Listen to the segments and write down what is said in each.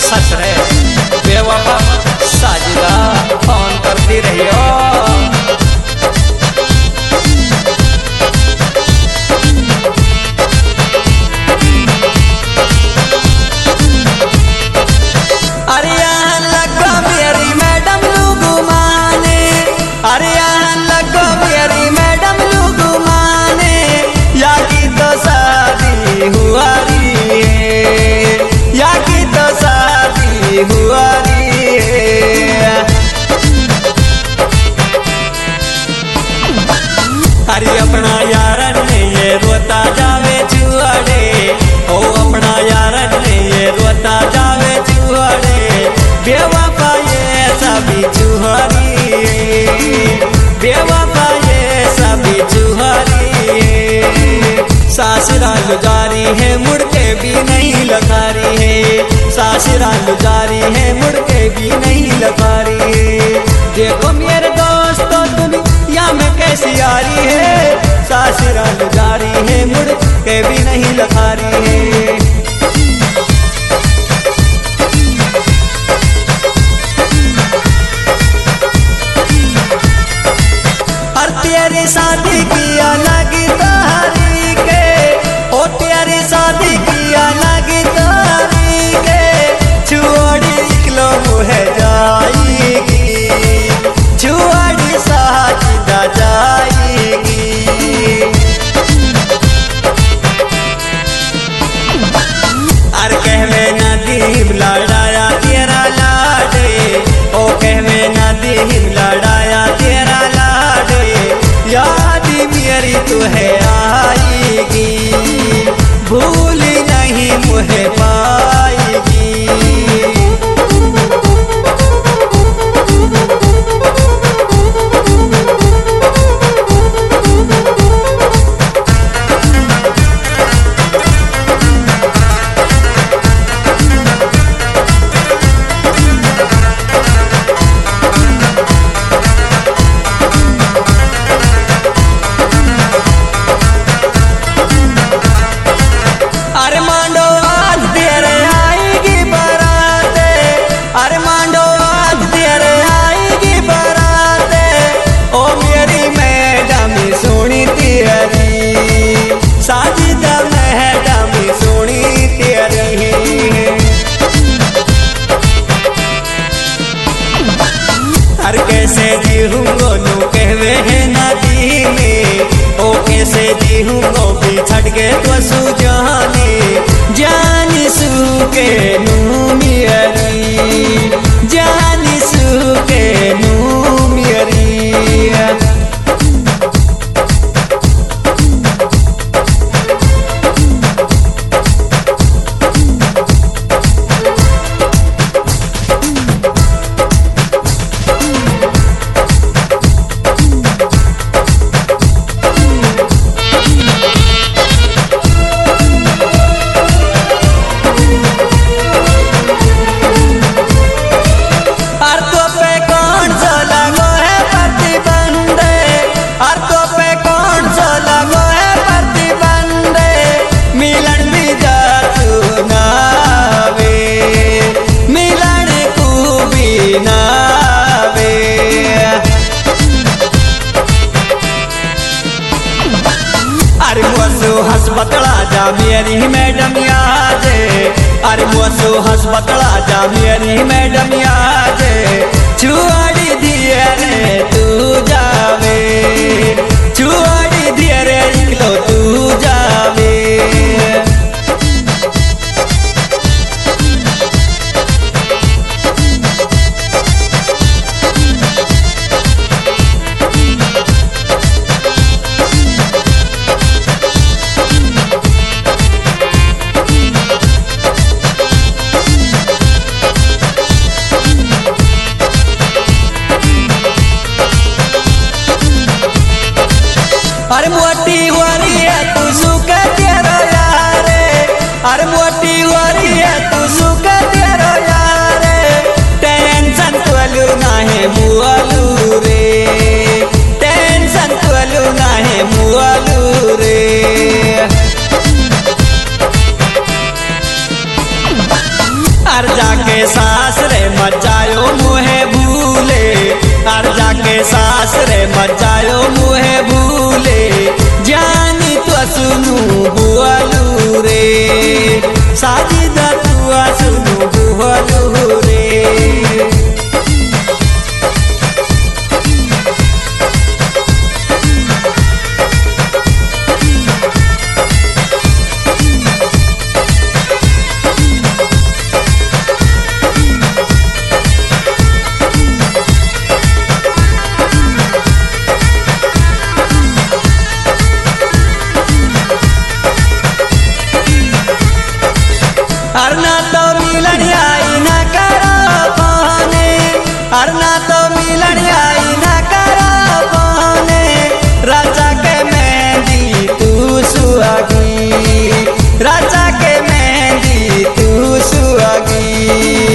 सच रे बेवफा साजिदा फोन करती रही हो। अरे यहाँ लगो मेरी मैडम लुगु माने, अरे यहाँ लगो मेरी मैडम लुगु माने, या की तो शादी हुआ री है, या की तो शादी हुआ री है। अरे अपना यारन ने ये रोता जावे चुआड़े, ओ अपना यारन ने ये रोता जावे चुआड़े, बेवफा ये सभी चुहरी, बेवफा ये सभी चुहरी। सासुराल जारी है मुड़ के भी नहीं लखारी है, सासुराल जारी है मुड़ के भी नहीं लखारी है। देखो मेरे दोस्तों दुनिया में कैसी आ रही है, सासुराल जारी है मुड़ के भी नहीं लखारी है। तेरी शादी की अलग तारी के, ओ तेरी शादी की अलग तारी के, छुआड़ी निकलो मुहे जाएगी, छुआड़ी साजिदा जाएगी। अर कहवे नदीम लड़ाया तेरा लाडे, ओ कहवे नदीम लड़ाया तेरा लाडे, याद मेरी तुहे आएगी, भूल नहीं मुझे पाएगी। अरे मांडो आज तेरे आएगी बराते, अरे मांडो आज तेरे आएगी बराते, ओ मेरी मैडम सोनी तेरी, साजिदा मैडम सोनी तेरी। अरे कैसे जीऊंगो नू कहवे है नदी में, ओ कैसे जीऊंगो बिछड़ के तो सुजाने, जानी सूके नू मेरी, जानी सूके नू मेरी। हंस बतला जा मेरी मैडम याद, अरे मुझसे हंस बतला जा मेरी मैडम याद, छुआड़ी दिए रे तू जावे, छुआड़ी दिए रे निकलो तू जावे। अरे मोटी वारी है तू सुखा तेरा यारे, अरे मोटी वारी है तू सुखा तेरा यारे, टेंशन तोलू ना है मुआलू रे, टेंशन तोलू ना है मुआलू रे। अर जाके जाके सासरे मचायो मुहे भूले, और जाके सासरे मचायो मुहे भूले, जानी तो सुनू बुआलू रे, साजिदा तू सुनू बुआलू रे। अरना तो मिलन आई ना करो पाने, अरना तो मिलन आई ना करो पाने, राजा के मेहंदी तू सुहागी, राजा के मेहंदी तू सुहागी।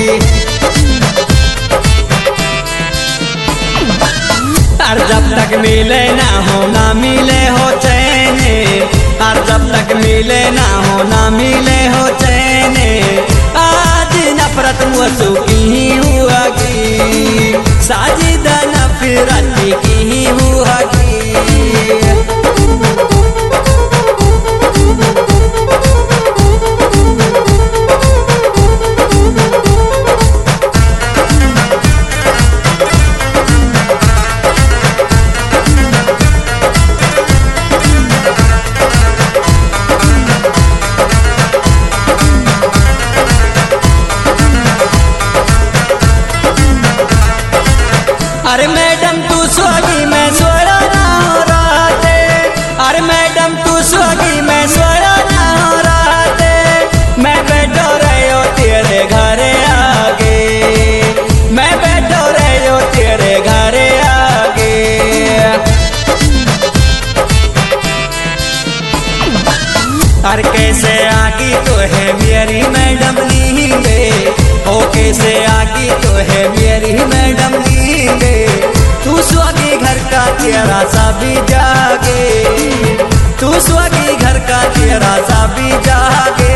और जब तक मिले ना मिले हो चैने, और जब तक मिले ना मिले हो चैने, आज नफरत मुझसे की हुआ की, साजिदा नफरत की हुआ की। अरे मैडम तू सोगी मैं सोड़ा ना हो राते, अरे मैडम तू सोगी मैं सोड़ा ना हो राते, मैं बैठो रहे हो तेरे घरे आगे, मैं बैठो रहे हो तेरे घरे आगे। अरे कैसे आगी तो है मेरी मैडम नींदे, ओ कैसे आगी तो है मेरी मैडम नींदे, तू स्वागी घर का तेरा सा भी जागे, तू स्वागी घर का तेरा सा भी जागे।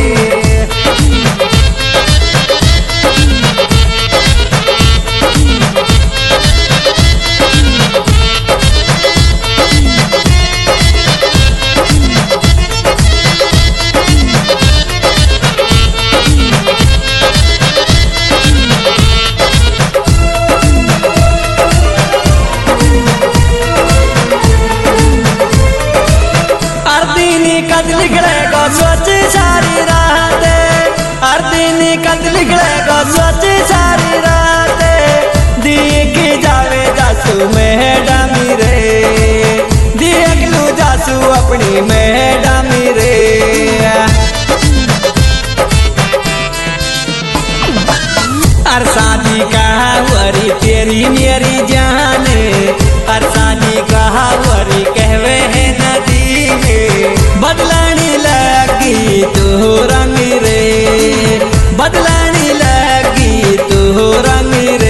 निकलेगा सोच सारी रात, हर दिन कद निकलेगा सोच सारी रात, देख जावे जासू मैडम रे, देख लू जासू अपनी मैडम रे। हर शादी कहावरी तेरी मेरी जाने, हर शादी कहावरी कहवे है नदी में, बदलानी लगी तू रंग रे, बदलानी लगी तू रंग रे।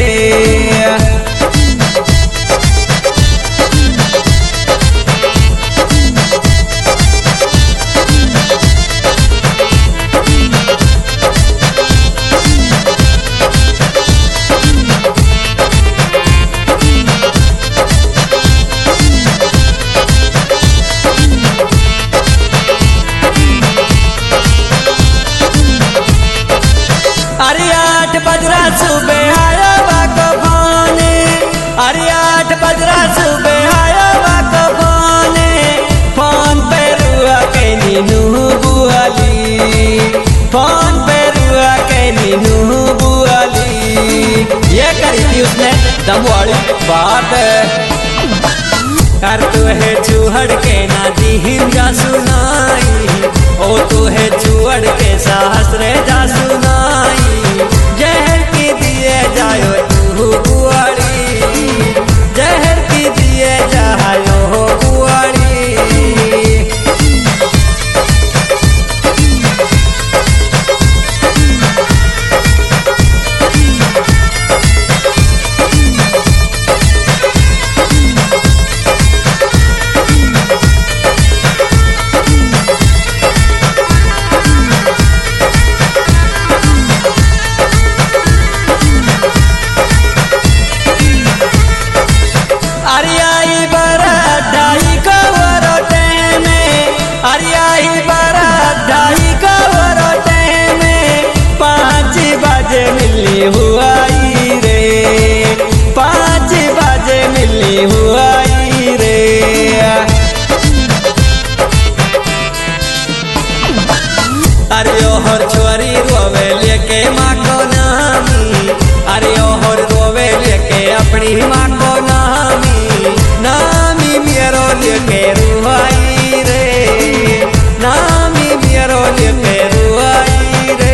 अरे 8 बजरा सुबह आया बाको फोने, अरे 8 बजरा सुबह आया बाको फोने, फोन पे रुआ के नीनू बुआली, फोन पे रुआ के नीनू बुआली। ये करी थी उसने दम वाली बात, कर तू है चूहड़ के ना दीहिम जा सुनाई, ओ तू है चूहड़ के सहस्रे जा सुनाई, जहर की दिए जायो तू बुआड़ी, जहर की दिए जायो बुआड़ी। अरे ओहर छोरी रोवे लेके माँ को नामी, अरे ओहर रोवे लेके अपनी माँ को नामी, नामी मेरो लेके रुआई रे, नामी मेरो लेके रुआई रे।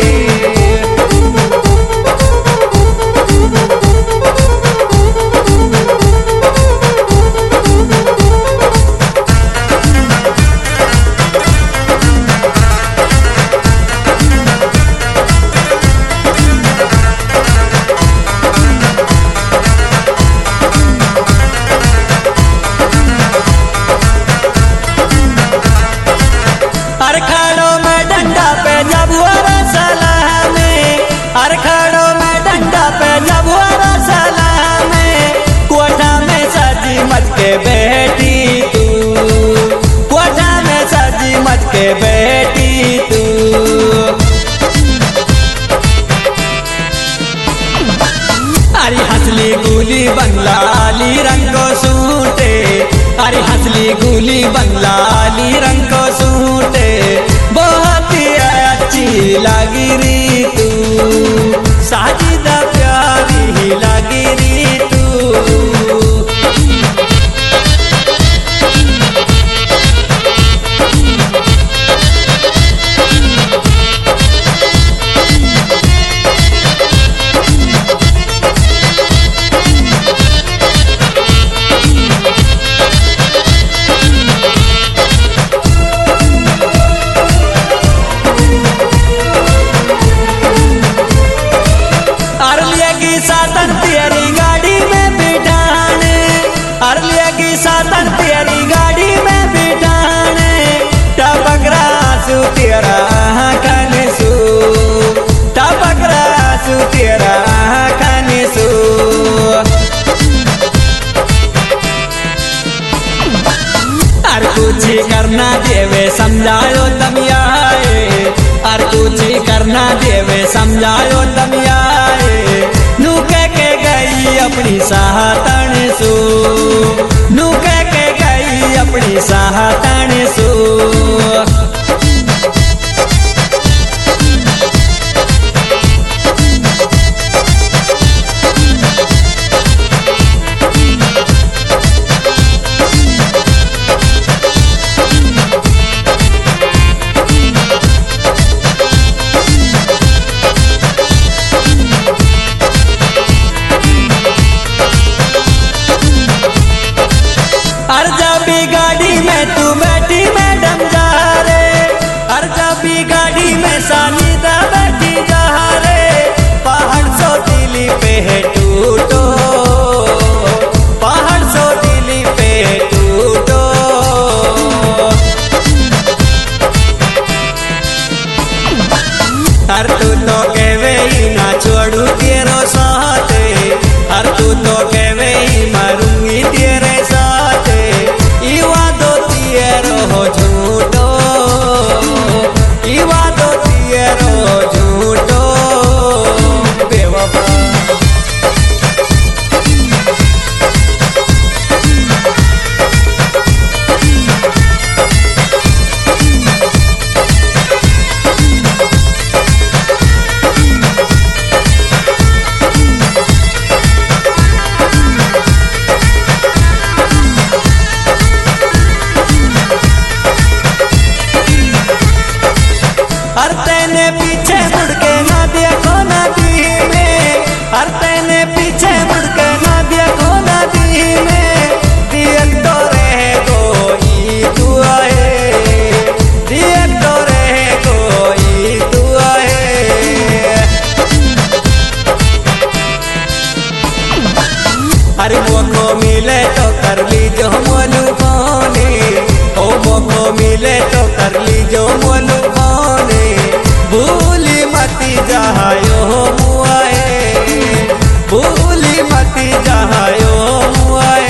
अरखाड़ों में डंडा पे जब हुआ सलामे, अरखाड़ों में डंडा पे जब हुआ सलामे, कोठा में सजी मच के बैठी तू, कोठा में सजी मच के बैठी तू। अरे हंसली गुली बंगलाली रंग को सूटे, अरे हंसली गुली बंगलाली रंग को सूटे, बहुत ही अच्छी लगी री तू, साजिदा प्यारी ही लगी री तू। सातन तेरी गाड़ी में बिठाने, अरलिया सातन तेरी गाड़ी में बिठाने, टपकरा सु तेरा खाने सु, टपकरा सु तेरा खाने सु। अर कुछ करना देवे समझायो तम आए, अर कुछ करना देवे समझायो तम आए, नू कह के गई अपनी साहतन सु, नू कह के गई अपनी साहतन सु। हर जब भी गाड़ी में तू बैठी मैडम जा रे, हर जब भी गाड़ी में सानिदा बैठी जा रे, पहाड़ सो दिल्ली पे है टूटो, पहाड़ सो दिल्ली पे है टूटो। हर तू तो कहवे ना छोड़ू तेरो साथे, हर तू तो कहवे मरूंगी तेरे साथ, इवा दो तेरो झूठो, इवा दो तेरो झूठो बेवफा। हर तेने पीछे मुड़ के ना देखो नदी में, हर तेने पीछे मुड़ के ना देखो नदी में, दियक तो रहे कोई तू आए, दियक तो रहे कोई तू आए। हर मौको मिले तो कर ली जो मोलू पाने, ओ मौको मिले तो कर ली जो मोलू पाने, भूली मती जहायो मुआए, भूली मती जहायो मुआए।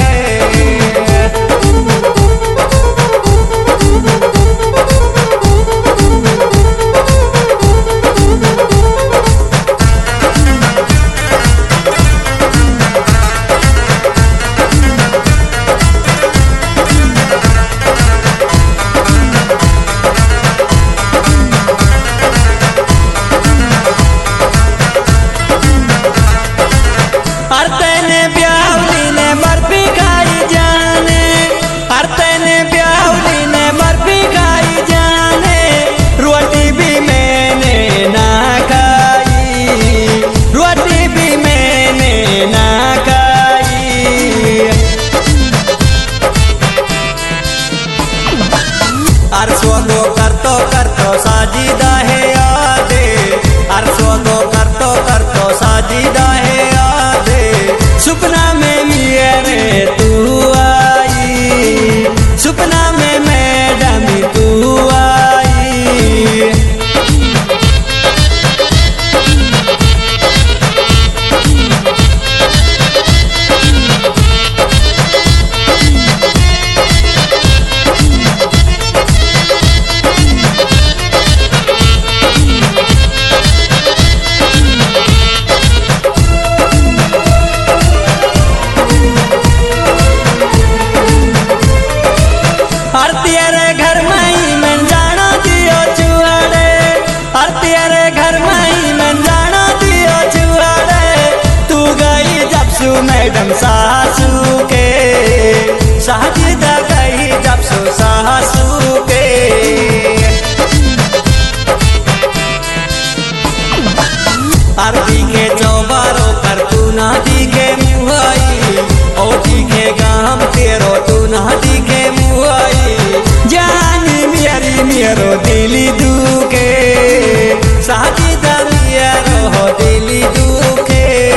और दिखे चौबारो कर तू ना दिखे मुहाई, ओ दिखे गाम तेरो तू ना दिखे मुहाई। जान मेरी मेरो दिली दुखे, साजिदा मेरो दिली दुखे।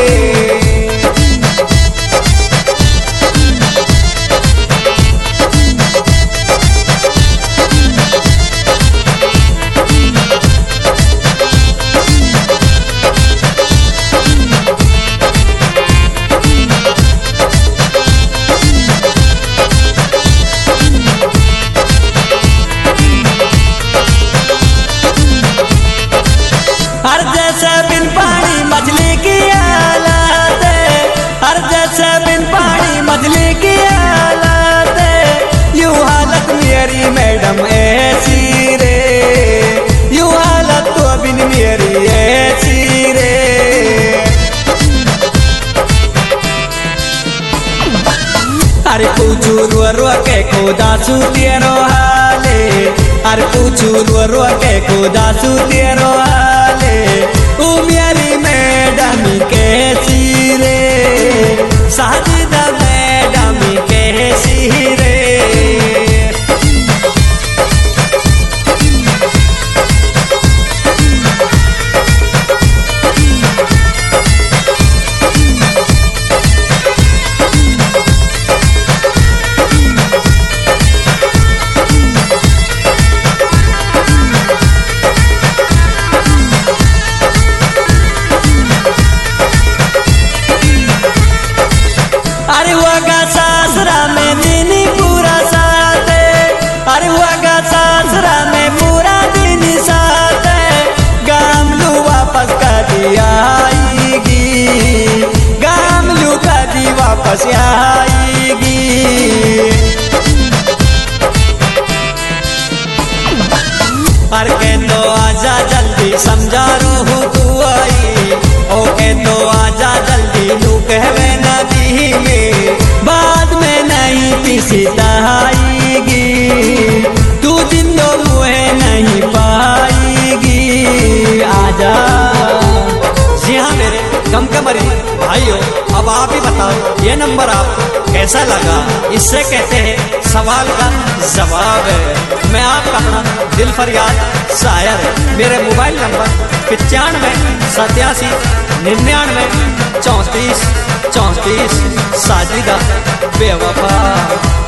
हर जैसे बिन पानी मछली की हालत है, हर जैसे बिन पानी मछली की हालत है। यूं हालत मेरी मैडम ऐसी रे, यूं हालत तो बिन मेरी ऐसी रे। अरे पूछू रो के खुदा सू तेरो हाले, अरे पूछू रो के खुदा सू तेरो हाले। ओ मेरी मैडम कैसी रे, साजिदा मैडम कैसी रे। अरे हुआ सासरा में दिन पूरा साथ है, अरे हुआ सासरा में पूरा दिन साथ है। गामलू वापस का दिया आएगी, गामलू का दी वापस आएगी। अरे के तो आजा जल्दी समझा रो तू आई, ओ के तो आजा जल्दी लू कहवे नदी में, बाद में नहीं पिसीता आएगी। तू जिंदो मुहे नहीं पाएगी, आजा। जी हाँ मेरे कम कमरी भाइयों, अब आप ही बताओ ये नंबर आपको कैसा लगा। इससे कहते हैं सवाल का जवाब है। मैं आपका अपना दिल फरियाद शायर, मेरे मोबाइल नंबर 95 87 99 34 34। साजिदा बेवफा।